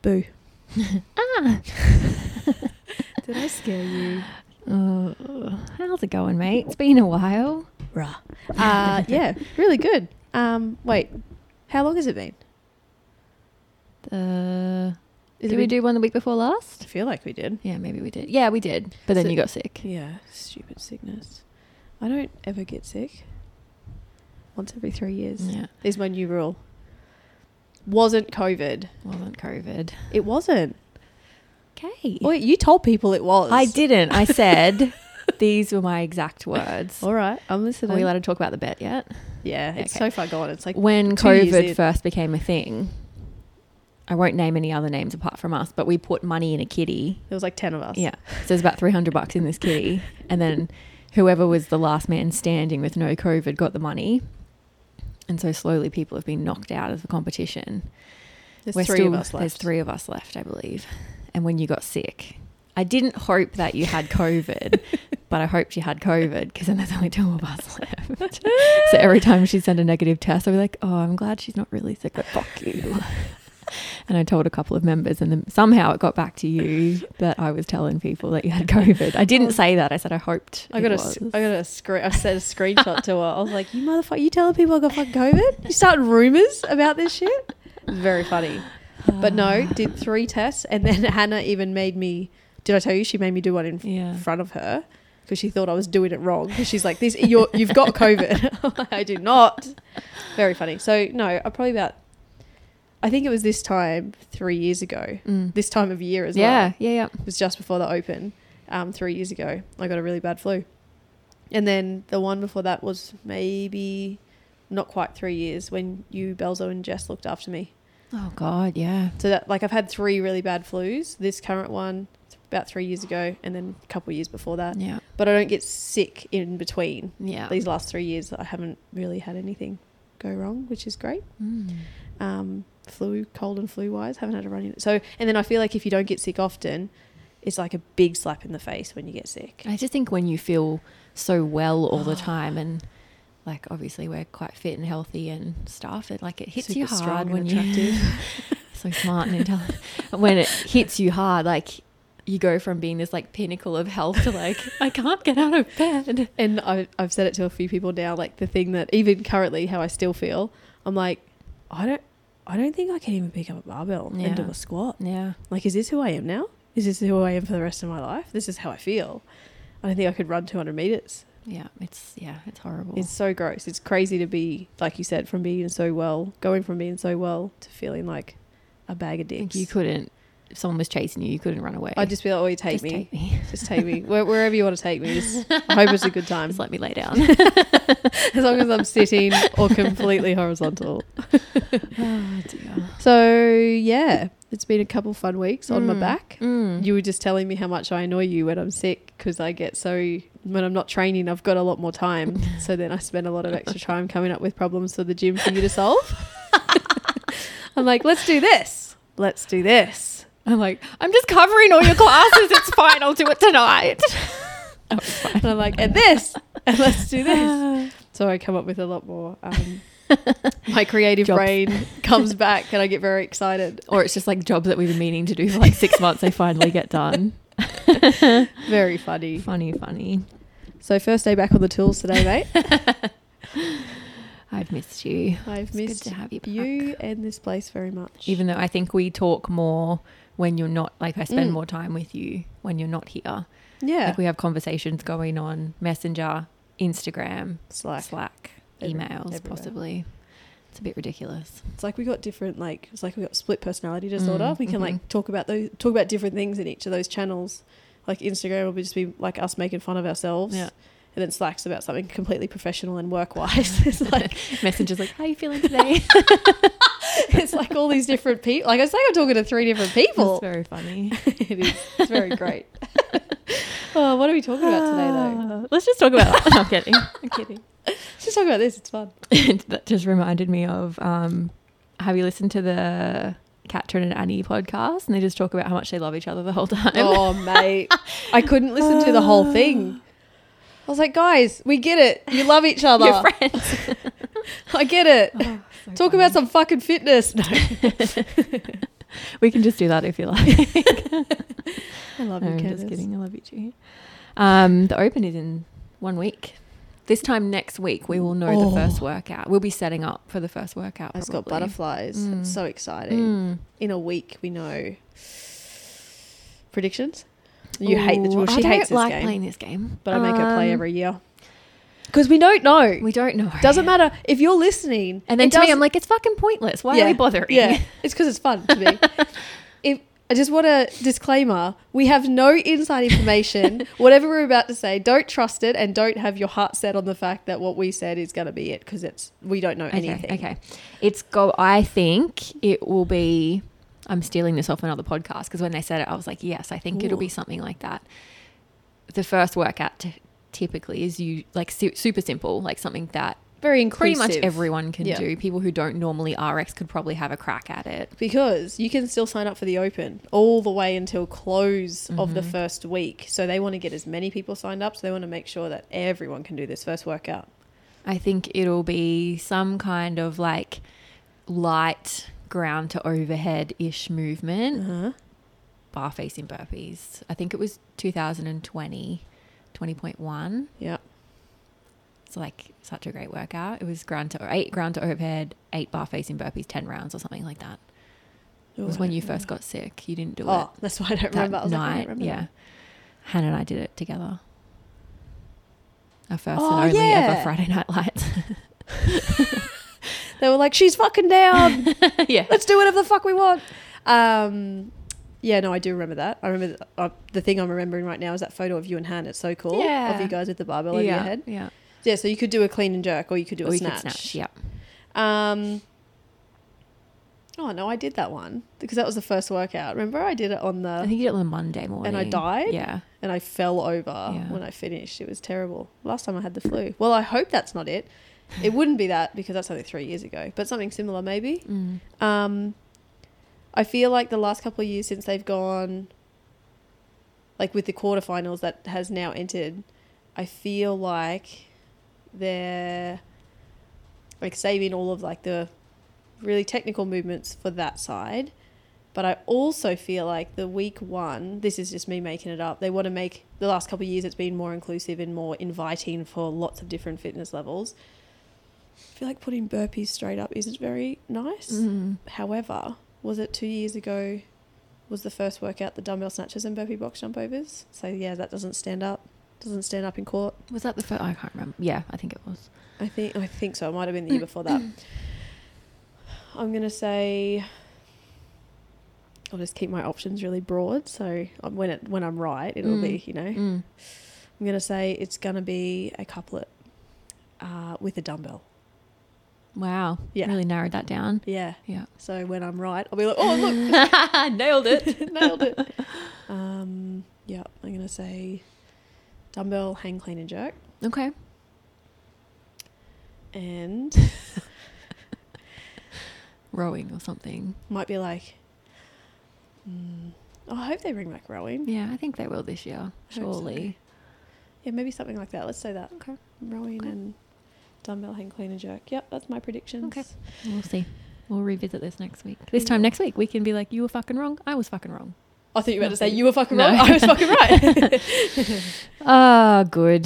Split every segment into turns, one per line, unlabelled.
Boo.
Ah.
Did I scare you?
How's it going, mate? It's been a while.
Rah. Yeah, really good. Wait, how long has it been?
Did we do one the week before last?
I feel like we did.
Yeah, maybe we did. Yeah, we did. But then you got sick.
Yeah, stupid sickness. I don't ever get sick. Once every 3 years.
Yeah.
Is my new rule. Wasn't COVID.
Wasn't COVID.
It wasn't.
Okay.
Wait, you told people it was.
I didn't. I said these were my exact words.
All right, I'm listening.
Are we allowed to talk about the bet yet?
Yeah, it's
Okay.
so far gone. It's like
when
2 years
COVID
in.
first became a thing, I won't name any other names apart from us, but we put money in a kitty.
There was like 10 of us.
Yeah. So there's about $300 in this kitty. And then whoever was the last man standing with no COVID got the money. And so slowly people have been knocked out of the competition.
There's three of us left.
There's 3 of us left, I believe. And when you got sick, I didn't hope that you had COVID, but I hoped you had COVID because then there's only 2 of us left. So every time she sent a negative test, I'd be like, oh, I'm glad she's not really sick, but fuck you. And I told a couple of members, and then somehow it got back to you that I was telling people that you had COVID. I didn't say that. I said I hoped.
I sent a screenshot to her. I was like, "You motherfucker! You telling people I got fucking COVID? You starting rumors about this shit?" Very funny. But no, did 3 tests, and then Hannah even made me. Did I tell you she made me do one in front of her because she thought I was doing it wrong? Because she's like, "This, you've got COVID." I do not. Very funny. So no, I think it was this time 3 years ago. This time of year as well.
Yeah.
It was just before the Open 3 years ago. I got a really bad flu. And then the one before that was maybe not quite 3 years when you, Belzo, and Jess looked after me.
Oh, God, yeah.
So that, like, I've had 3 really bad flus. This current one, about 3 years ago, and then a couple of years before that.
Yeah.
But I don't get sick in between.
Yeah.
These last 3 years, I haven't really had anything go wrong, which is great. Cold and flu wise, haven't had a run in it. So, and then I feel like if you don't get sick often, it's like a big slap in the face when you get sick.
I just think when you feel so well all the time, and like obviously we're quite fit and healthy and stuff, it hits
Super
you hard
strong
when
and
you
attractive.
so smart and intelligent. When it hits you hard, like you go from being this like pinnacle of health to like I can't get out of bed.
And I've said it to a few people now, like the thing that even currently how I still feel, I'm like, I don't think I can even pick up a barbell and do a squat.
Yeah.
Like, is this who I am now? Is this who I am for the rest of my life? This is how I feel. I don't think I could run 200 meters.
Yeah, it's horrible.
It's so gross. It's crazy to be, like you said, going from being so well to feeling like a bag of dicks.
You couldn't, if someone was chasing you, you couldn't run away.
I'd just be like, oh, you take
Just
me.
take me.
Just take me. Wherever you want to take me. I hope it's a good time.
Just let me lay down.
As long as I'm sitting or completely horizontal.
Oh, dear.
So, yeah, it's been a couple fun weeks on my back.
Mm.
You were just telling me how much I annoy you when I'm sick because when I'm not training, I've got a lot more time. So then I spend a lot of extra time coming up with problems for the gym for you to solve. I'm like, let's do this. Let's do this.
I'm like, I'm just covering all your classes. It's fine. I'll do it tonight. Oh, it's fine.
And I'm like, and this. And let's do this. So I come up with a lot more. My creative
Jobs.
brain comes back and I get very excited.
Or it's just like jobs that we've been meaning to do for like 6 months. They finally get done.
Very funny.
Funny.
So first day back on the tools today, mate.
I've missed you.
I've
It's
missed
good to have you back.
you and this place very much.
Even though I think we talk more when you're not, like I spend more time with you when you're not here.
Yeah.
Like we have conversations going on Messenger, Instagram, Slack, emails,
everywhere.
possibly. It's a bit ridiculous.
It's like we got different, it's like we got split personality disorder. We can talk about different things in each of those channels. Like Instagram will just be like us making fun of ourselves.
Yeah.
And then Slack's about something completely professional and work-wise. It's like
Messenger's like, how are you feeling today?
it's like all these different people. Like I say, I'm talking to 3 different people.
That's very funny.
It is. It's very great. Oh, what are we talking about today, though?
Let's just talk about I'm kidding.
Let's just talk about this. It's fun.
That just reminded me of, have you listened to the Katrin and Annie podcast? And they just talk about how much they love each other the whole time.
Oh, mate. I couldn't listen to the whole thing. I was like, guys, we get it. You love each other.
You're friends.
I get it.
Oh, so
Talk
funny.
about some fucking fitness. No.
We can just do that if you like.
I love
No,
you,
I'm
Candace.
just kidding. I love you too. The Open is in 1 week. This time next week, we will know the first workout. We'll be setting up for the first workout.
It's got
probably.
butterflies. It's so exciting. In a week, we know predictions. You hate the well,
I
she
don't
hates this
like
game,
playing this game,
but I make her play every year because we don't know.
We don't know.
Doesn't matter if you're listening.
And then to me, I'm like, it's fucking pointless. Why are we bothering?
Yeah, it's because it's fun to me. If I just want a disclaimer, we have no inside information. Whatever we're about to say, don't trust it, and don't have your heart set on the fact that what we said is going to be it, because we don't know anything.
Okay. I think it will be. I'm stealing this off another podcast because when they said it, I was like, yes, I think it'll be something like that. The first workout typically is super simple, like something that
Very inclusive.
pretty much everyone can do. People who don't normally RX could probably have a crack at it.
Because you can still sign up for the Open all the way until close of the first week. So they want to get as many people signed up. So they want to make sure that everyone can do this first workout.
I think it'll be some kind of like light ground to overhead-ish movement. Bar facing burpees. I think it was 20.1.
Yeah.
It's like such a great workout. It was ground to overhead, 8 bar facing burpees, 10 rounds or something like that. It was when you first got sick. You didn't do it.
Oh, that's why I don't remember. I was like, I don't remember that.
Hannah and I did it together. Our first and only ever Friday Night Lights.
They were like, she's fucking down.
Yeah.
Let's do whatever the fuck we want. Yeah, no, I do remember that. I remember the thing I'm remembering right now is that photo of you and Han. It's so cool.
Yeah.
Of you guys with the barbell over your head.
Yeah.
Yeah, so you could do a clean and jerk, or you could do a snatch.
You could snatch, yep.
Oh, no, I did that one because that was the first workout. Remember, I did it on
I think you did it on the Monday morning.
And I died?
Yeah.
And I fell over when I finished. It was terrible. Last time I had the flu. Well, I hope that's not it. It wouldn't be that because that's only 3 years ago, but something similar maybe. I feel like the last couple of years since they've gone, like with the quarterfinals that has now entered, I feel like they're like saving all of like the really technical movements for that side. But I also feel like the week one, this is just me making it up, they want to make, the last couple of years it's been more inclusive and more inviting for lots of different fitness levels. I feel like putting burpees straight up isn't very nice. However, was it 2 years ago was the first workout the dumbbell snatches and burpee box jump overs? So yeah, that doesn't stand up in court.
Was that the first? I can't remember. Yeah, I think it was.
I think so. It might have been the year before that. I'm going to say, I'll just keep my options really broad. So when I'm right, it'll be, I'm going to say it's going to be a couplet with a dumbbell.
Wow.
Yeah.
Really narrowed that down.
Yeah.
Yeah.
So when I'm right, I'll be like, oh, look.
Nailed it.
Nailed it. Yeah, I'm going to say dumbbell, hang, clean and jerk.
Okay.
And
rowing or something.
might be like, I hope they bring back rowing.
Yeah, I think they will this year,
I hope so.
surely.
Yeah, maybe something like that. Let's say that.
Okay.
Rowing and dumbbell, hang, clean and jerk. Yep, that's my predictions.
Okay. We'll see. We'll revisit this next week. This time next week, we can be like, you were fucking wrong. I was fucking wrong.
I thought you were about to say you were fucking wrong. I was fucking right.
Good.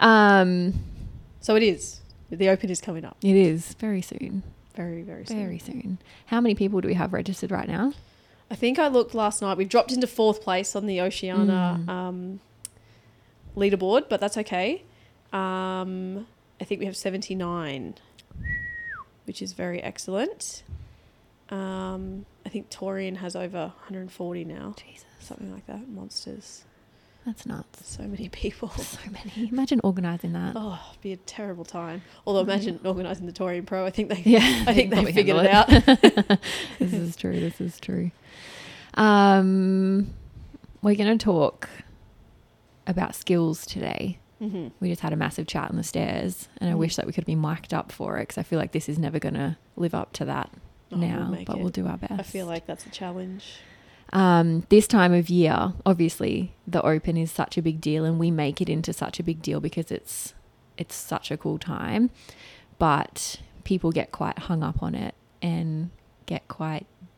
So it is. The Open is coming up.
It is very soon.
Very, very soon.
Very soon. How many people do we have registered right now?
I think I looked last night. We've dropped into 4th place on the Oceania leaderboard, but that's okay. I think we have 79, which is very excellent. I think Torian has over 140 now.
Jesus.
Something like that. Monsters.
That's nuts.
So many people.
So many. Imagine organising that.
Oh, it'd be a terrible time. Although imagine organising the Torian Pro. I think they
probably
figured it
handle
out.
This is true. We're going to talk about skills today.
Mm-hmm.
We just had a massive chat on the stairs, and I wish that we could be mic'd up for it because I feel like this is never going to live up to that now, but we'll do our best.
I feel like that's a challenge.
This time of year, obviously, the Open is such a big deal, and we make it into such a big deal because it's such a cool time. But people get quite hung up on it and get quite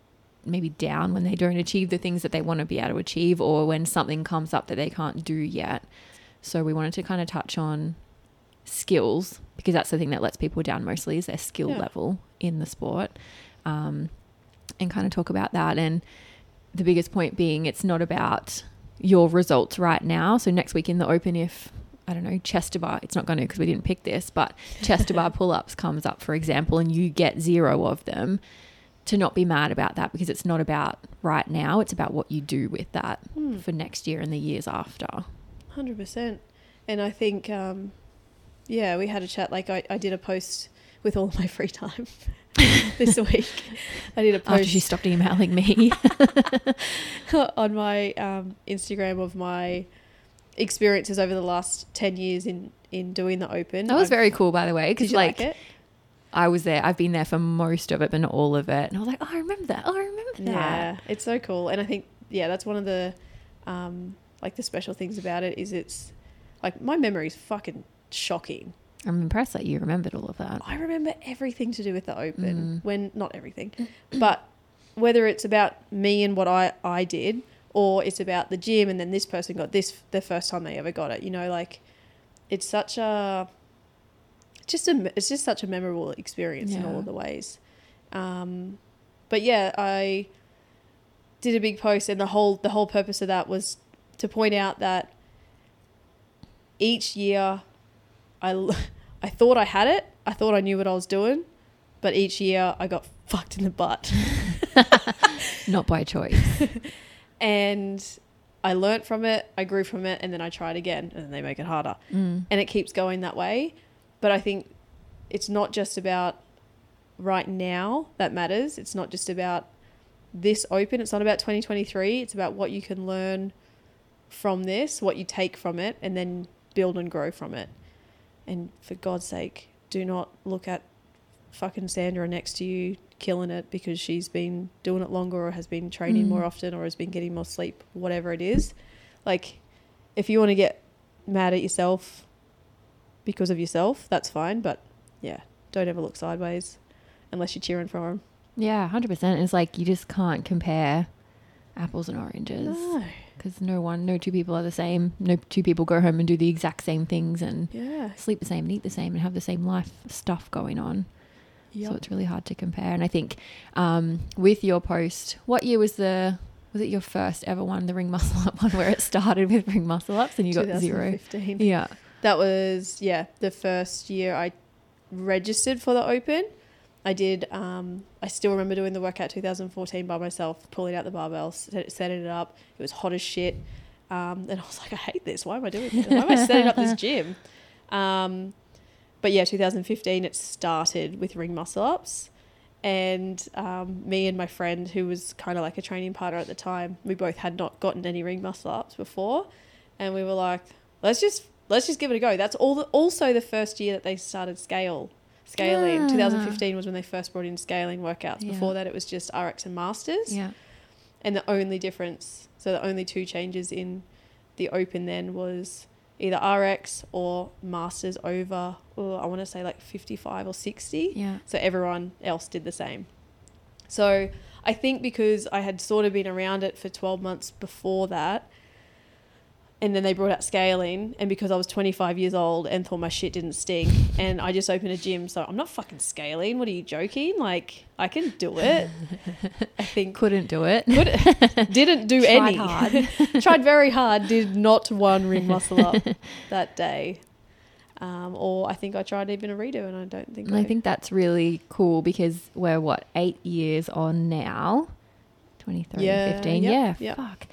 maybe down when they don't achieve the things that they want to be able to achieve, or when something comes up that they can't do yet. So we wanted to kind of touch on skills, because that's the thing that lets people down mostly, is their skill level in the sport, and kind of talk about that. And the biggest point being, it's not about your results right now. So next week in the Open, if, I don't know, chest to bar, it's not going to, because we didn't pick this, but chest to bar pull-ups comes up, for example, and you get 0 of them, to not be mad about that, because it's not about right now. It's about what you do with that for next year and the years after.
100%. And I think, we had a chat. Like I did a post with all of my free time this week. I did a post.
After she stopped emailing me.
on my Instagram of my experiences over the last 10 years in doing the Open.
That was very cool, by the way. Because
like it?
I was there. I've been there for most of it, but not all of it. And I was like, oh, I remember that. Oh, I remember that.
Yeah, it's so cool. And I think, that's one of the, the special things about it is it's, like, my memory is fucking shocking.
I'm impressed that you remembered all of that.
I remember everything to do with the Open. Not everything, but whether it's about me and what I did, or it's about the gym and then this person got this the first time they ever got it. It's such a... It's just such a memorable experience in all of the ways. But yeah, I did a big post, and the whole purpose of that was to point out that each year I thought I had it. I thought I knew what I was doing, but each year I got fucked in the butt.
Not by choice.
And I learnt from it, I grew from it, and then I tried again, and then they make it harder. And it keeps going that way. But I think it's not just about right now that matters. It's not just about this Open. It's not about 2023. It's about what you can learn from this, what you take from it, and then build and grow from it. And for God's sake, do not look at fucking Sandra next to you killing it because she's been doing it longer, or has been training more often, or has been getting more sleep, whatever it is. Like, if you want to get mad at yourself because of yourself, that's fine, but don't ever look sideways unless you're cheering for them.
Yeah, 100%. It's like, you just can't compare apples and oranges.
No.
Because no two people are the same. No two people go home and do the exact same things and sleep the same and eat the same and have the same life stuff going on. Yep. So it's really hard to compare. And I think with your post, what year was it your first ever one, the ring muscle up one, where it started with ring muscle ups and you got 0?
2015.
Yeah.
That was, the first year I registered for the Open. I did, I still remember doing the workout 2014 by myself, pulling out the barbell, setting it up. It was hot as shit. And I was like, I hate this. Why am I doing this? Why am I setting up this gym? But 2015, it started with ring muscle ups. And me and my friend, who was kind of like a training partner at the time, we both had not gotten any ring muscle ups before. And we were like, let's just give it a go. That's also the first year that they started scaling. 2015 was when they first brought in scaling workouts. Before that, it was just RX and Masters. Yeah. And the only difference, so the only 2 changes in the Open then was either RX or Masters over, I want to say like 55 or 60. Yeah. So everyone else did the same. So I think because I had sort of been around it for 12 months before that, and then they brought out scaling, and because I was 25 years old and thought my shit didn't stink, and I just opened a gym, so I'm not fucking scaling. What are you joking? Like, I can do it. I think
couldn't do it.
Didn't do any. Hard. Tried very hard. Did not one ring muscle up that day. Or I think I tried even a redo, and I don't think.
I think that's really cool because we're 8 years on now. 23, 15.
Yep.
Fuck.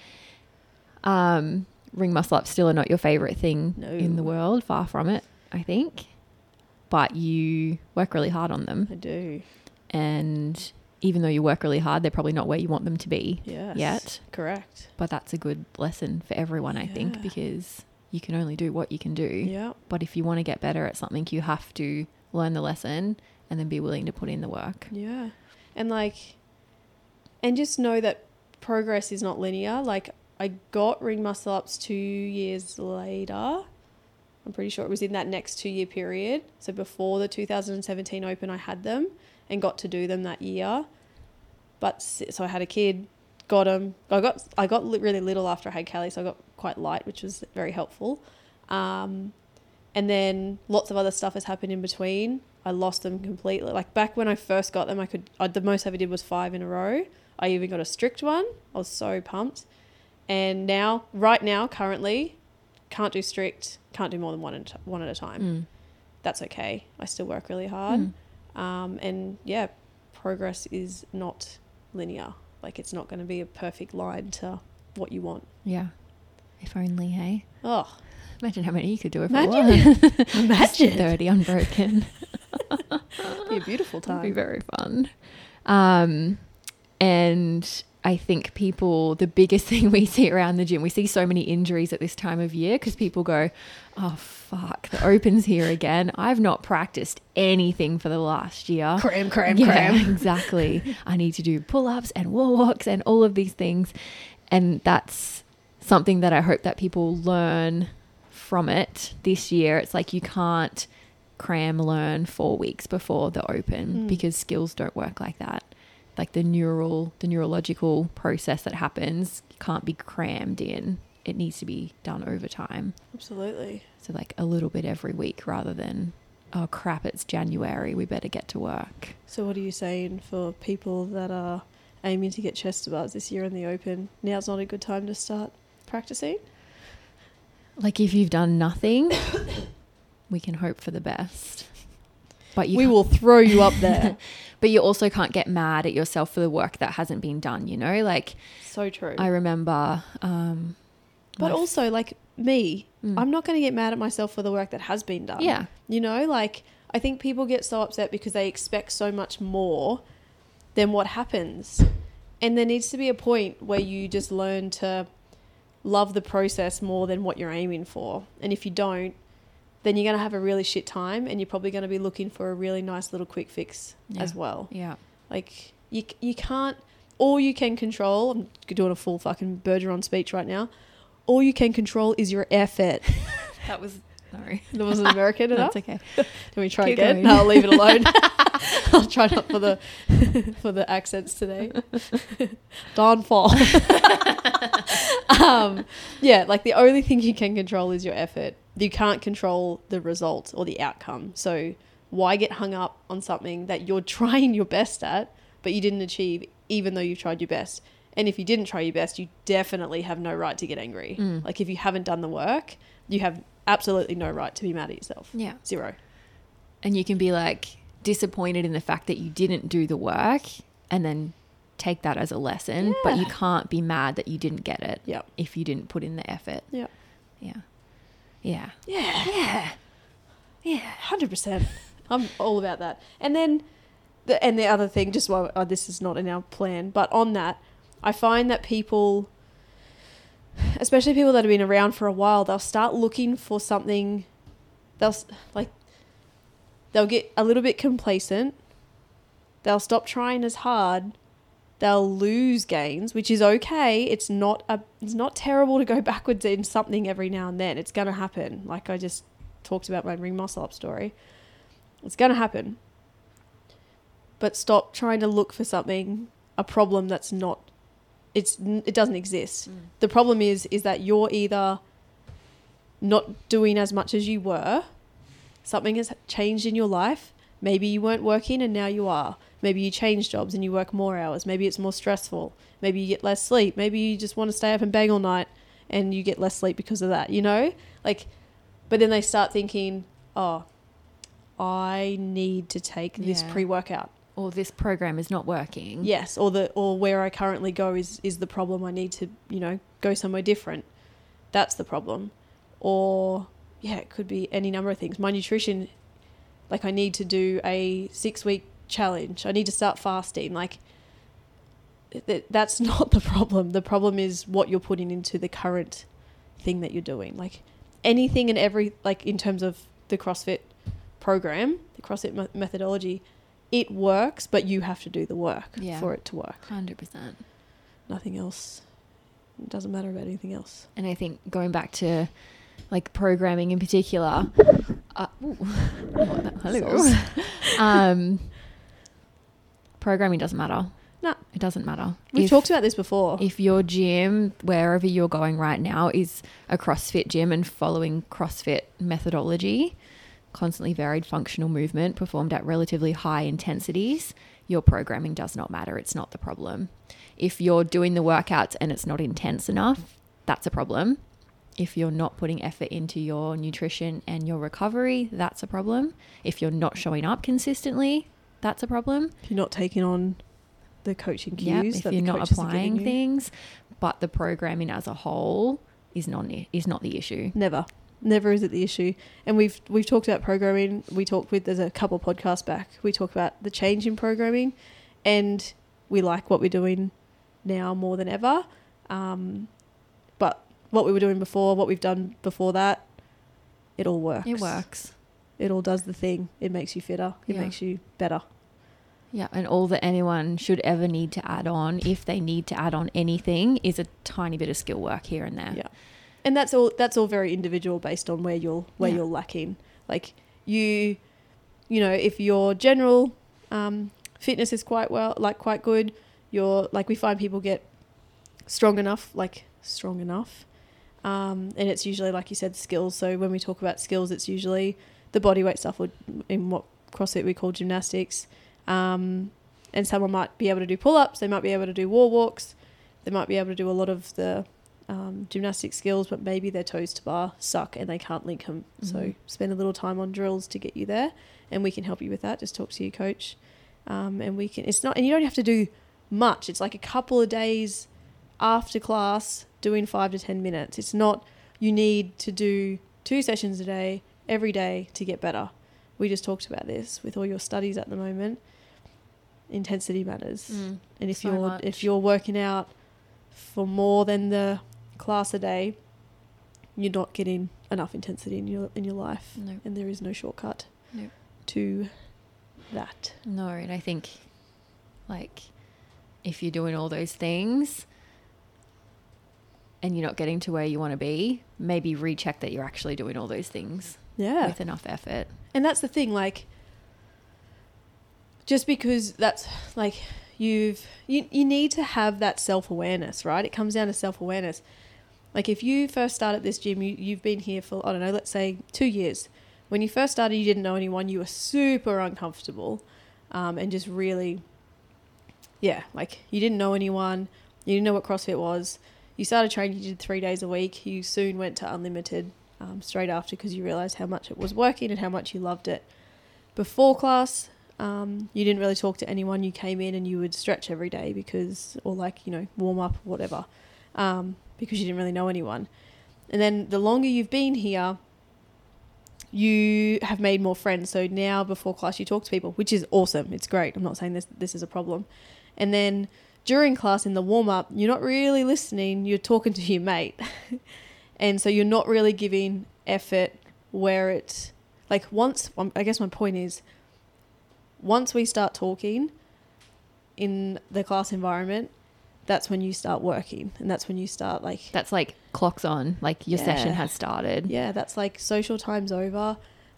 Ring muscle ups still are not your favorite thing in the world. Far from it, I think. But you work really hard on them.
I do.
And even though you work really hard, they're probably not where you want them to be yet.
Correct.
But that's a good lesson for everyone, I think, because you can only do what you can do.
Yeah.
But if you want to get better at something, you have to learn the lesson and then be willing to put in the work.
Yeah. And just know that progress is not linear. Like, I got ring muscle ups 2 years later. I'm pretty sure it was in that next 2-year period. So before the 2017 Open, I had them and got to do them that year. So I had a kid, got him. I got really little after I had Callie, so I got quite light, which was very helpful. And then lots of other stuff has happened in between. I lost them completely. Like back when I first got them, the most I ever did was 5 in a row. I even got a strict one. I was so pumped. And right now, currently, can't do strict, can't do more than one at a time. That's okay. I still work really hard. And yeah, progress is not linear. Like it's not going to be a perfect line to what you want.
Yeah. If only, hey?
Oh,
imagine how many you could do if
Imagine.
it was.
Imagine.
30 unbroken.
It'd be a beautiful time.
It'd be very fun. And I think the biggest thing we see around the gym, we see so many injuries at this time of year because people go, oh, fuck, the Open's here again. I've not practiced anything for the last year.
Cram.
Exactly. I need to do pull-ups and wall walks and all of these things. And that's something that I hope that people learn from it this year. It's like you can't learn 4 weeks before the Open because skills don't work like that. Like the neurological process that happens can't be crammed in. It needs to be done over time.
Absolutely.
So like a little bit every week rather than, oh crap, it's January, we better get to work.
So what are you saying for people that are aiming to get chest to bars this year in the Open? Now's not a good time to start practicing?
Like if you've done nothing, we can hope for the best. But
we will throw you up there.
But you also can't get mad at yourself for the work that hasn't been done, you know? Like,
so true.
I remember...
but also, like, me, I'm not going to get mad at myself for the work that has been done.
Yeah.
You know, like, I think people get so upset because they expect so much more than what happens. And there needs to be a point where you just learn to love the process more than what you're aiming for. And if you don't, then you're going to have a really shit time and you're probably going to be looking for a really nice little quick fix as well.
Yeah.
Like you can't, all you can control, I'm doing a full fucking Bergeron speech right now. All you can control is your effort.
Sorry.
That wasn't American enough.
That's okay.
Can we try
Keep
again?
going.
No, I'll leave it alone. I'll try not for the accents today. Downfall. Yeah, like the only thing you can control is your effort. You can't control the result or the outcome. So why get hung up on something that you're trying your best at, but you didn't achieve, even though you've tried your best? And if you didn't try your best, you definitely have no right to get angry. Like if you haven't done the work, you have absolutely no right to be mad at yourself.
Yeah.
0.
And you can be like disappointed in the fact that you didn't do the work and then take that as a lesson, but you can't be mad that you didn't get it if you didn't put in the effort.
Yeah.
Yeah. Yeah.
Yeah. Yeah. 100%. I'm all about that. And then the other thing, just while this is not in our plan, but on that, I find that people, especially people that have been around for a while, they'll start looking for something. They'll get a little bit complacent. They'll stop trying as hard. They'll lose gains, which is okay. It's not terrible to go backwards in something every now and then. It's going to happen. Like I just talked about my ring muscle up story. It's going to happen. But stop trying to look for something, a problem that's not, it doesn't exist. The problem is that you're either not doing as much as you were. Something has changed in your life. Maybe you weren't working and now you are. Maybe you change jobs and you work more hours. Maybe it's more stressful. Maybe you get less sleep. Maybe you just want to stay up and bang all night and you get less sleep because of that, you know? Like, but then they start thinking, oh, I need to take this pre-workout.
Or this program is not working.
Yes, or where I currently go is the problem. I need to, go somewhere different. That's the problem. Or, it could be any number of things. My nutrition, like I need to do a 6-week challenge. I need to start fasting. Like that's not the problem. The problem is what you're putting into the current thing that you're doing. Like anything and every, like in terms of the CrossFit program, the CrossFit methodology, it works, but you have to do the work for it to work.
100%.
Nothing else. It doesn't matter about anything else.
And I think going back to like programming in particular, hello. Programming doesn't matter.
No.
It doesn't matter.
We've talked about this before.
If your gym, wherever you're going right now, is a CrossFit gym and following CrossFit methodology, constantly varied functional movement performed at relatively high intensities, your programming does not matter. It's not the problem. If you're doing the workouts and it's not intense enough, that's a problem. If you're not putting effort into your nutrition and your recovery, that's a problem. If you're not showing up consistently, that's a problem.
If you're not taking on the coaching cues,
if you're not applying things, but the programming as a whole is not the issue.
Never is it the issue. And we've talked about programming. There's a couple of podcasts back. We talked about the change in programming, and we like what we're doing now more than ever. But what we were doing before, what we've done before that, it all works.
It works.
It all does the thing. It makes you fitter. It makes you better.
Yeah, and all that anyone should ever need to add on, if they need to add on anything, is a tiny bit of skill work here and there.
Yeah. And that's all very individual based on where you're lacking. Like you know, if your general fitness is quite good, we find people get strong enough. And it's usually, like you said, skills. So when we talk about skills, it's usually the body weight stuff, or in what CrossFit we call gymnastics. And someone might be able to do pull-ups, they might be able to do wall walks, they might be able to do a lot of the gymnastic skills, but maybe their toes to bar suck and they can't link them. Mm-hmm. So spend a little time on drills to get you there, and we can help you with that. Just talk to your coach, and you don't have to do much. It's like a couple of days after class doing 5 to 10 minutes. It's not you need to do 2 sessions a day every day to get better. We just talked about this with all your studies at the moment. Intensity matters. And if you're working out for more than the class a day, you're not getting enough intensity in your life.
No.
And there is no shortcut to that.
No, and I think, like, if you're doing all those things and you're not getting to where you want to be, maybe recheck that you're actually doing all those things with enough effort.
And that's the thing, like, just because that's like you need to have that self-awareness, right? It comes down to self-awareness. Like, if you first start at this gym, you've been here for, I don't know, let's say 2 years. When you first started, you didn't know anyone, you were super uncomfortable, and just really, like, you didn't know anyone, you didn't know what CrossFit was. You started training, you did 3 days a week. You soon went to unlimited straight after, because you realised how much it was working and how much you loved it. Before class, you didn't really talk to anyone. You came in and you would stretch every day warm up, whatever, because you didn't really know anyone. And then the longer you've been here, you have made more friends. So now before class, you talk to people, which is awesome. It's great. I'm not saying this is a problem. And then during class, in the warm up, you're not really listening. You're talking to your mate. And so you're not really giving effort where it's like, I guess my point is, once we start talking in the class environment, that's when you start working, and that's when you start that's
like clocks on, like your session has started.
Yeah, that's like social time's over.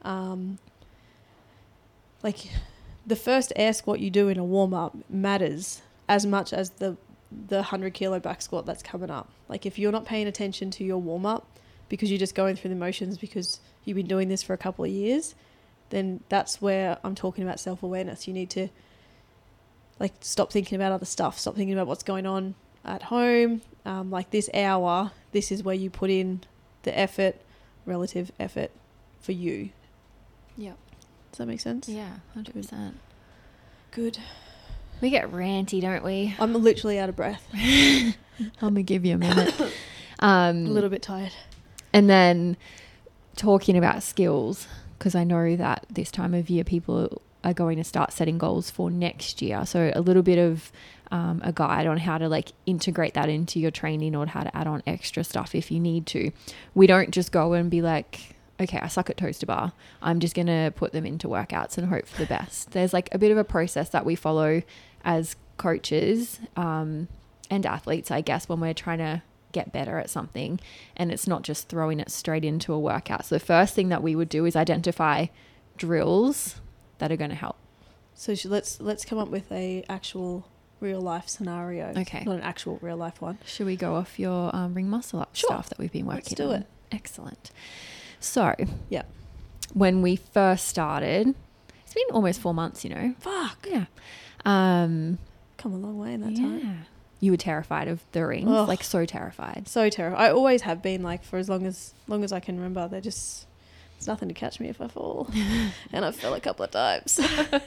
Like, the first air squat you do in a warm up matters as much as the 100 kilo back squat that's coming up. Like, if you're not paying attention to your warm up because you're just going through the motions because you've been doing this for a couple of years, then that's where I'm talking about self-awareness. You need to, like, stop thinking about other stuff. Stop thinking about what's going on at home. Like, this hour, this is where you put in the effort, relative effort for you.
Yeah.
Does that make sense?
Yeah, 100%.
Good.
We get ranty, don't we?
I'm literally out of breath.
I'm going to give you a minute.
A little bit tired.
And then talking about skills, because I know that this time of year people are going to start setting goals for next year. So a little bit of a guide on how to, like, integrate that into your training, or how to add on extra stuff if you need to. We don't just go and be like, okay, I suck at toes to bar, I'm just going to put them into workouts and hope for the best. There's, like, a bit of a process that we follow as coaches and athletes, I guess, when we're trying to get better at something, and it's not just throwing it straight into a workout. So the first thing that we would do is identify drills that are going to help.
So let's come up with a actual real life scenario.
Okay.
Not an actual real life one.
Should we go off your ring muscle up
Sure.
stuff that we've been working
Let's do
on?
it.
Excellent. So,
Yeah.
when we first started, it's been almost 4 months, you know.
Fuck.
Yeah.
Come a long way in that time.
Yeah. You were terrified of the rings,
Ugh.
like so terrified.
So terrible. I always have been, like, for as long as I can remember. They're just, it's nothing to catch me if I fall. And I fell a couple of times.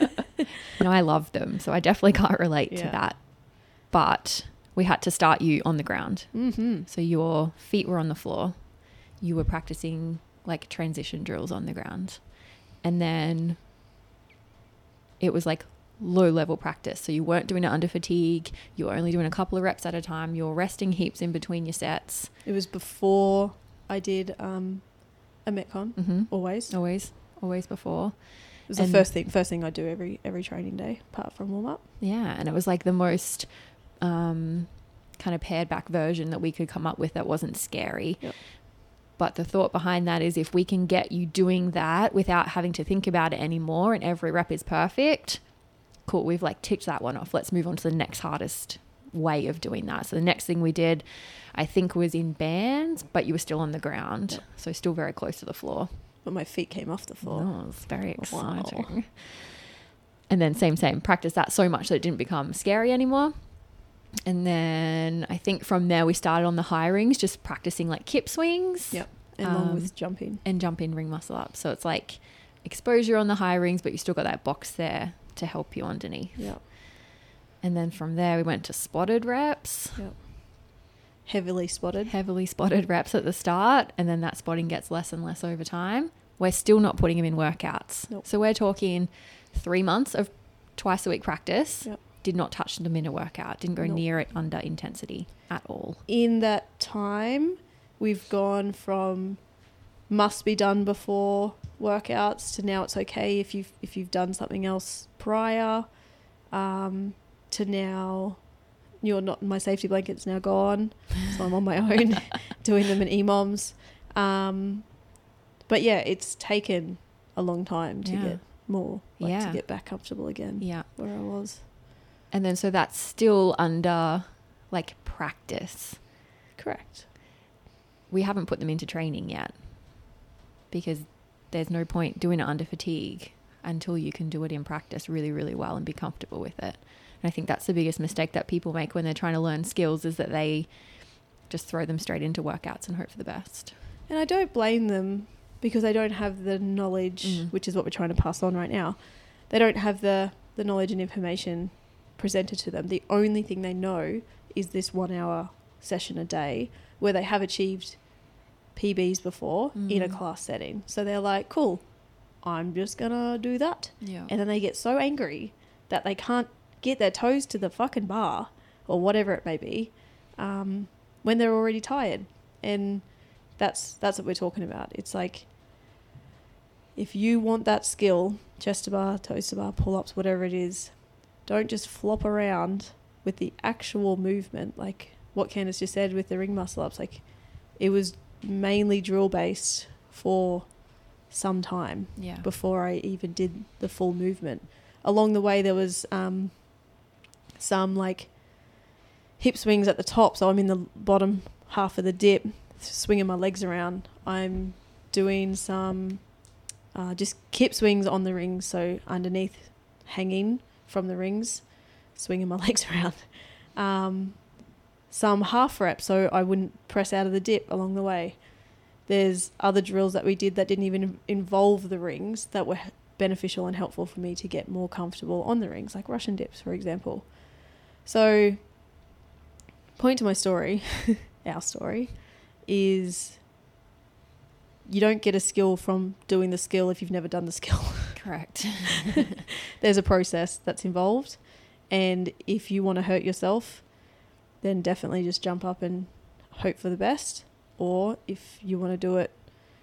I love them, so I definitely can't relate to
Yeah.
that. But we had to start you on the ground.
Mm-hmm.
So your feet were on the floor. You were practicing like transition drills on the ground. And then it was like low level practice. So you weren't doing it under fatigue. You were only doing a couple of reps at a time. You're resting heaps in between your sets.
It was before I did a Metcon.
Mm-hmm.
Always.
Always before.
It was the
And-
first thing I do every training day, apart from warm up.
Yeah. And it was like the most kind of pared back version that we could come up with that wasn't scary.
Yep.
But the thought behind that is if we can get you doing that without having to think about it anymore and every rep is perfect, cool, we've like ticked that one off. Let's move on to the next hardest way of doing that. So the next thing we did, I think, was in bands, but you were still on the ground.
Yep.
So still very close to the floor.
But my feet came off the floor.
Oh, it was very
Wow.
exciting. And then same, practice that so much that it didn't become scary anymore. And then I think from there we started on the high rings, just practicing like kip swings.
Yep. And along with jumping.
And jump in ring muscle up. So it's like exposure on the high rings, but you still got that box there to help you underneath.
Yep.
And then from there we went to spotted reps.
Yep. Heavily spotted
reps at the start, and then that spotting gets less and less over time. We're still not putting them in workouts.
Nope.
So we're talking 3 months of twice a week practice.
Yep.
Did not touch them in a workout. Didn't go
Nope.
near it under intensity at all.
In that time, we've gone from must be done before workouts to now it's okay if you've done something else prior, to now you're not, my safety blanket's now gone, so I'm on my own doing them in EMOMs. But yeah, it's taken a long time to get more, to get back comfortable again.
Yeah.
Where I was.
And then so that's still under like practice.
Correct.
We haven't put them into training yet because there's no point doing it under fatigue until you can do it in practice really, really well and be comfortable with it. And I think that's the biggest mistake that people make when they're trying to learn skills is that they just throw them straight into workouts and hope for the best.
And I don't blame them because they don't have the knowledge, which is what we're trying to pass on right now. They don't have the knowledge and information presented to them. The only thing they know is this 1 hour session a day where they have achieved PBs before in a class setting. So they're like, cool, I'm just going to do that.
Yeah.
And then they get so angry that they can't get their toes to the fucking bar or whatever it may be when they're already tired. And that's what we're talking about. It's like if you want that skill, chest to bar, toes to bar, pull-ups, whatever it is, don't just flop around with the actual movement. Like what Candice just said with the ring muscle ups, like it was mainly drill based for some time before I even did the full movement. Along the way there was some like hip swings at the top, so I'm in the bottom half of the dip swinging my legs around. I'm doing some just kip swings on the rings, so underneath, hanging from the rings, swinging my legs around. Some half reps, so I wouldn't press out of the dip along the way. There's other drills that we did that didn't even involve the rings that were beneficial and helpful for me to get more comfortable on the rings, like Russian dips, for example. So, point to my story, our story, is you don't get a skill from doing the skill if you've never done the skill.
Correct.
There's a process that's involved, and if you want to hurt yourself, then definitely just jump up and hope for the best. Or if you want to do it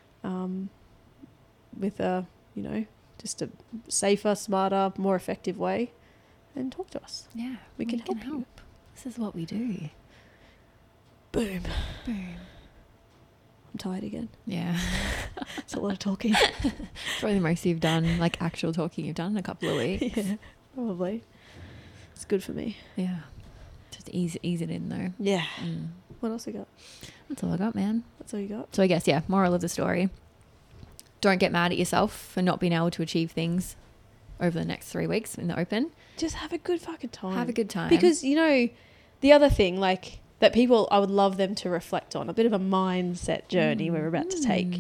with a, just a safer, smarter, more effective way, then talk to us.
Yeah,
we can help you.
This is what we do.
Boom.
Boom.
I'm tired again.
Yeah.
It's a lot of talking.
Probably the most you've done, like actual talking you've done in a couple of weeks.
Yeah, probably. It's good for me.
Yeah. Just ease it in though.
Yeah.
Mm.
What else we got?
That's all I got, man.
That's all you got?
So I guess, yeah, moral of the story. Don't get mad at yourself for not being able to achieve things over the next 3 weeks in the open.
Just have a good fucking time.
Have a good time.
Because, you know, the other thing, like, that people, I would love them to reflect on, a bit of a mindset journey we're about to take.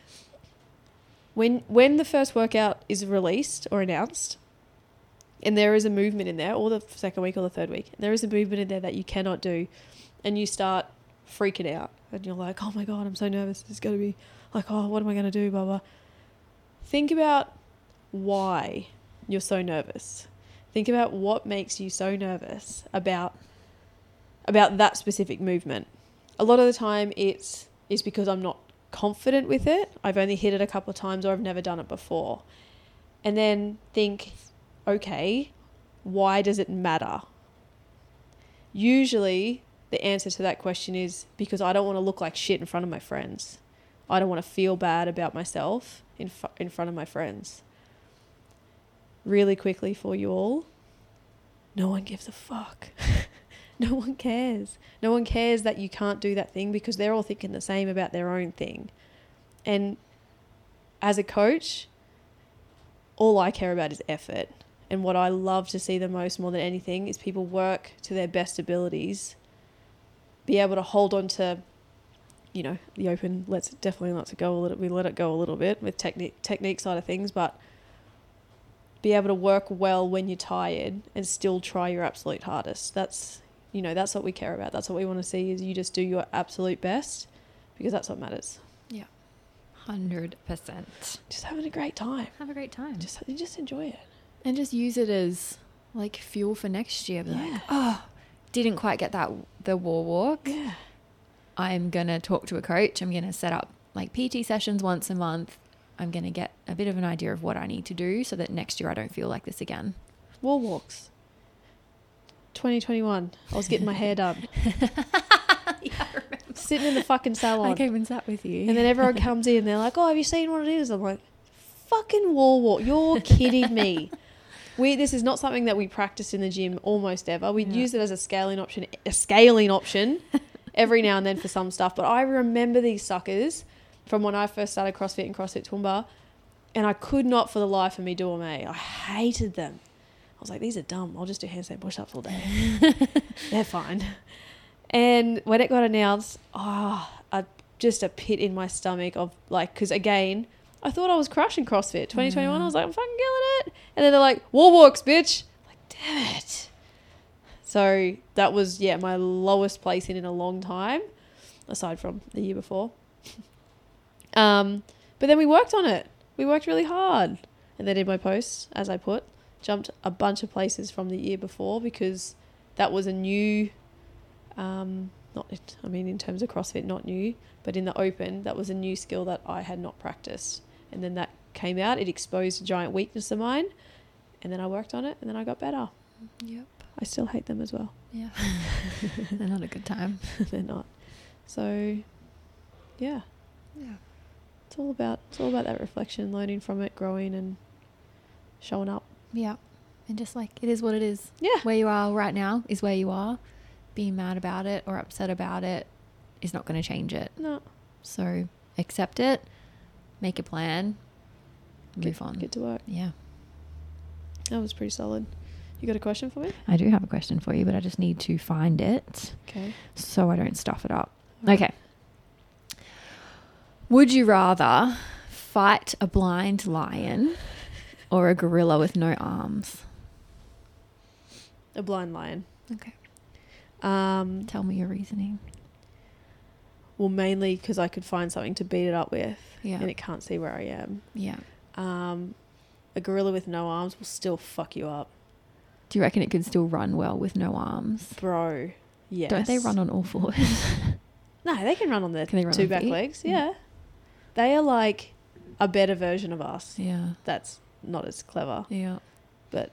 When the first workout is released or announced, and there is a movement in there, or the second week or the third week, there is a movement in there that you cannot do, and you start freaking out, and you're like, oh my God, I'm so nervous. It's going to be like, oh, what am I going to do? Blah, blah. Think about why you're so nervous. Think about what makes you so nervous about that specific movement. A lot of the time it's because I'm not confident with it. I've only hit it a couple of times, or I've never done it before. And then think, okay, why does it matter? Usually the answer to that question is because I don't want to look like shit in front of my friends. I don't want to feel bad about myself in front of my friends. Really quickly for you all, no one gives a fuck. No one cares. No one cares that you can't do that thing because they're all thinking the same about their own thing. And as a coach, all I care about is effort. And what I love to see the most, more than anything, is people work to their best abilities, be able to hold on to, you know, the open, definitely let it go a little. We let it go a little bit with technique side of things, but be able to work well when you're tired and still try your absolute hardest. That's what we care about. That's what we want to see, is you just do your absolute best, because that's what matters.
Yeah. 100%.
Just having a great time.
Have a great time.
Just enjoy it.
And just use it as like fuel for next year. Be like, oh, didn't quite get the wall walk.
Yeah.
I'm going to talk to a coach. I'm going to set up like PT sessions once a month. I'm going to get a bit of an idea of what I need to do so that next year I don't feel like this again.
Wall walks. 2021. I was getting my hair done.
Yeah, I remember.
Sitting in the fucking salon.
I came and sat with you.
And then everyone comes in and they're like, oh, have you seen what it is? I'm like, fucking wall walk. You're kidding me. This is not something that we practice in the gym almost ever. We'd use it as a scaling option every now and then for some stuff. But I remember these suckers from when I first started CrossFit and CrossFit Toowoomba, and I could not for the life of me do them. I hated them. I was like, these are dumb. I'll just do handstand push-ups all day. They're fine. And when it got announced, just a pit in my stomach of like, because again, I thought I was crushing CrossFit. 2021, I was like, I'm fucking killing it. And then they're like, wall walks, bitch. I'm like, damn it. So that was, my lowest place in a long time, aside from the year before. But then we worked on it. We worked really hard. And then in my posts, as I jumped a bunch of places from the year before, because that was a new, in terms of CrossFit, not new, but in the open, that was a new skill that I had not practiced. And then that came out. It exposed a giant weakness of mine. And then I worked on it, and then I got better.
Yep.
I still hate them as well.
Yeah. They're not a good time.
They're not. So, yeah.
Yeah.
It's all about that reflection, learning from it, growing and showing up.
Yeah. And just like, it is what it is.
Yeah.
Where you are right now is where you are. Being mad about it or upset about it is not going to change it.
No.
So accept it, make a plan, move on.
Get to work.
Yeah.
That was pretty solid. You got a question for me?
I do have a question for you, but I just need to find it.
Okay.
So I don't stuff it up.
Right.
Okay. Would you rather fight a blind lion or a gorilla with no arms?
A blind lion.
Okay.
Tell
me your reasoning.
Well, mainly because I could find something to beat it up with,
Yeah.
and it can't see where I am.
Yeah.
A gorilla with no arms will still fuck you up.
Do you reckon it could still run well with no arms?
Bro, yes.
Don't they run on all fours?
No, they can run on their
Can they run
two
on
back
feet?
legs. Yeah. They are like a better version of us.
Yeah.
That's not as clever.
Yeah.
But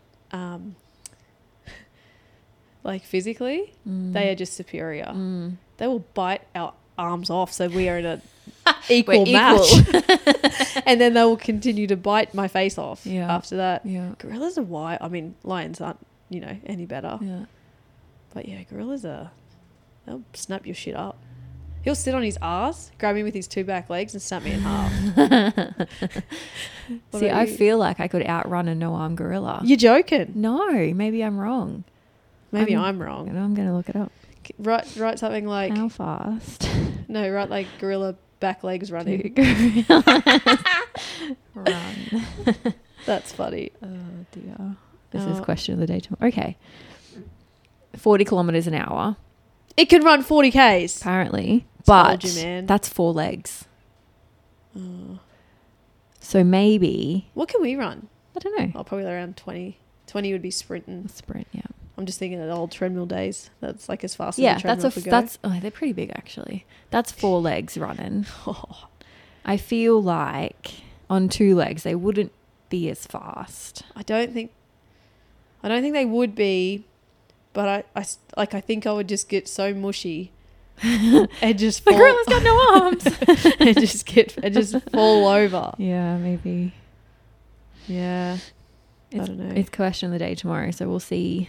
like physically, they are just superior. They will bite our arms off, so we are in a equal match. And then they will continue to bite my face off after that.
Yeah.
Gorillas are wild. I mean, lions aren't any better.
Yeah.
But yeah, gorillas they'll snap your shit up. He'll sit on his ass, grab me with his 2 back legs and snap me in half. What
See,
about
I
you?
feel like I could outrun a no-arm gorilla.
You're joking.
No, maybe I'm wrong.
Maybe I'm wrong.
I'm going to look it up.
Write something like
How fast
write like gorilla back legs
do
running.
gorillas run?
That's funny.
Oh dear. This is question of the day tomorrow. Okay. 40 kilometers an hour,
It can run 40 Ks.
apparently.
Told
But
you, man.
that's 4 legs.
Oh.
So maybe,
What can we run?
I don't know.
Oh, probably around 20. 20 would be sprinting.
Sprint, yeah.
I'm just thinking of the old treadmill days. That's like as fast as
Yeah,
the treadmill could go.
that's they're pretty big actually. That's 4 legs running.
Oh,
I feel like on 2 legs they wouldn't be as fast.
I don't think they would be, but I think I would just get so mushy and just
The
fall,
gorilla's got no arms.
and just fall over.
Yeah, maybe.
Yeah.
It's,
I don't know.
It's question of the day tomorrow, so we'll see.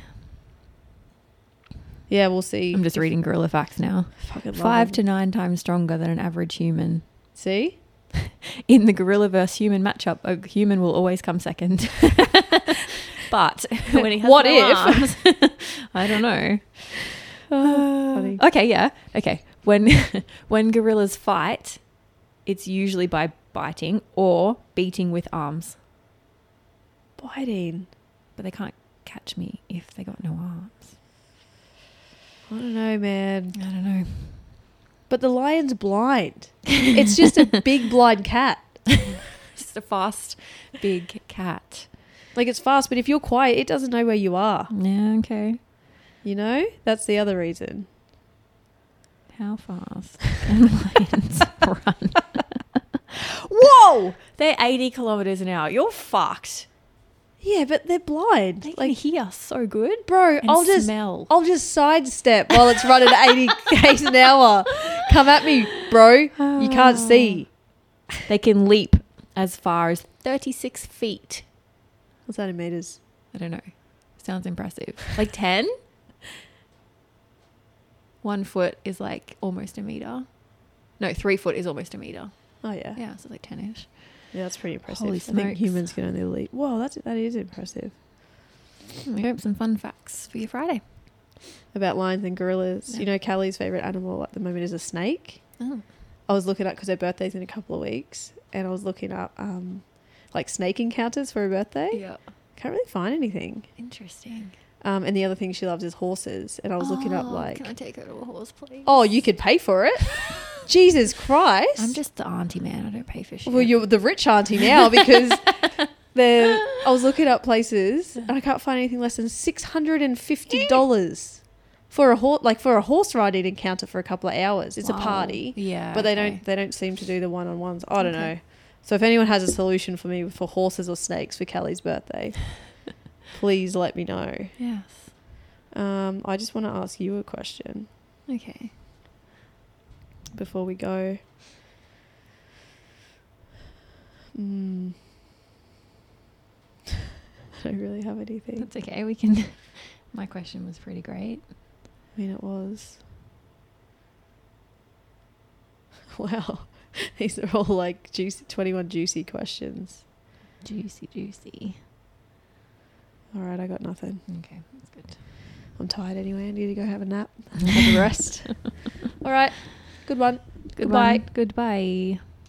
Yeah, we'll see.
I'm just reading gorilla facts now.
Fucking love
5
them.
to 9 times stronger than an average human.
See?
In the gorilla versus human matchup, a human will always come second. But when he has
What
no
if?
arms, I don't know.
Funny.
Okay, yeah. Okay. When gorillas fight, it's usually by biting or beating with arms.
Biting.
But they can't catch me if they got no arms.
I don't know, man.
I don't know.
But the lion's blind. It's just a big blind cat.
Just a fast, big cat.
Like, it's fast, but if you're quiet, it doesn't know where you are.
Yeah, okay.
You know? That's the other reason.
How fast can lions run?
Whoa!
They're 80 kilometers an hour. You're fucked.
Yeah, but they're blind.
They can
Like,
hear so good.
bro,
And
I'll just sidestep while it's running at 80 k's an hour. Come at me, bro. You can't see.
They can leap as far as 36 feet.
What's that in meters?
I don't know. Sounds impressive. Like 10? 1 foot is like almost a meter. No, 3 foot is almost a meter.
Oh yeah,
Yeah, so like 10-ish.
yeah, that's pretty impressive.
Holy
I think
smokes.
humans can only leap. Whoa, that is impressive.
We hope some fun facts for your Friday.
About lions and gorillas.
Yeah.
You know, Callie's favorite animal at the moment is a snake.
Oh.
I was looking up because her birthday's in a couple of weeks, and I was looking up like snake encounters for her birthday.
Yeah.
Can't really find anything.
Interesting.
And the other thing she loves is horses, and I was looking up like,
Can I take her to a horse, please?
oh, you could pay for it. Jesus Christ!
I'm just the auntie man. I don't pay for shit.
well, you're the rich auntie now because I was looking up places and I can't find anything less than $650 for a horse riding encounter for a couple of hours. It's a
Wow.
party,
Yeah.
but
okay.
they don't seem to do the one-on-ones. I don't
Okay.
know. So if anyone has a solution for me for horses or snakes for Callie's birthday, please let me know.
Yes.
I just want to ask you a question
Okay.
before we go. I don't really have anything.
That's okay. We can. My question was pretty great.
I mean, it was. Wow. These are all like 21 juicy questions.
Juicy.
All right, I got nothing.
Okay, that's good.
I'm tired anyway. I need to go have a nap, have a rest. All right. Good one.
Good
Goodbye.
one. Goodbye.